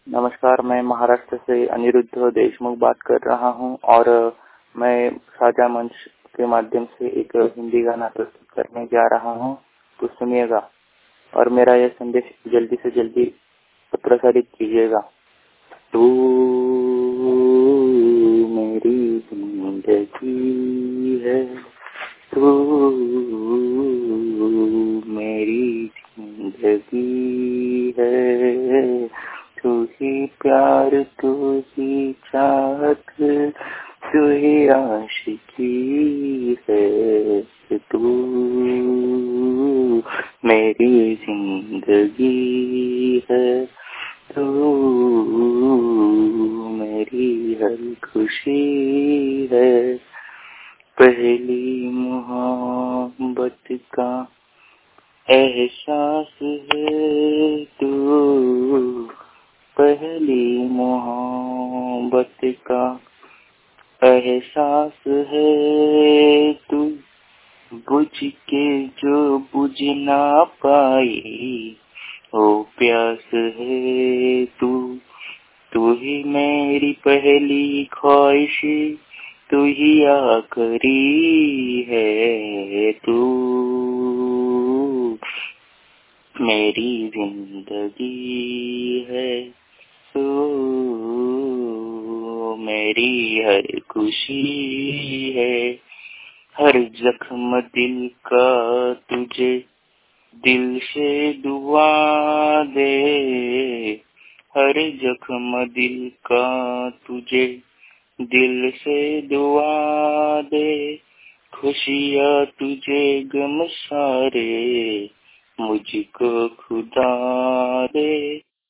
नमस्कार, मैं महाराष्ट्र से अनिरुद्ध देशमुख बात कर रहा हूं और मैं साझा मंच के माध्यम से एक हिंदी गाना प्रस्तुत करने जा रहा हूं, तो सुनिएगा और मेरा यह संदेश जल्दी से जल्दी प्रसारित कीजिएगा। तू मेरी जिंदगी है, तू मेरी जिंदगी है, तू ही प्यार, तू ही चाहत, तू ही आशिकी है, तू मेरी जिंदगी है, तू मेरी हर खुशी है। पहली मोहब्बत का एहसास है तू, पहली मोहब्बत का एहसास है तू, बुझ के जो बुझ ना पाई वो प्यास है तू, तू ही मेरी पहली ख्वाहिश, तू ही आखिरी है, तू मेरी जिंदगी है, तू मेरी हर खुशी है। हर जख्म दिल का तुझे दिल से दुआ दे, हर जख्म दिल का तुझे दिल से दुआ दे, खुशियाँ तुझे गम सारे मुझको खुदा दे।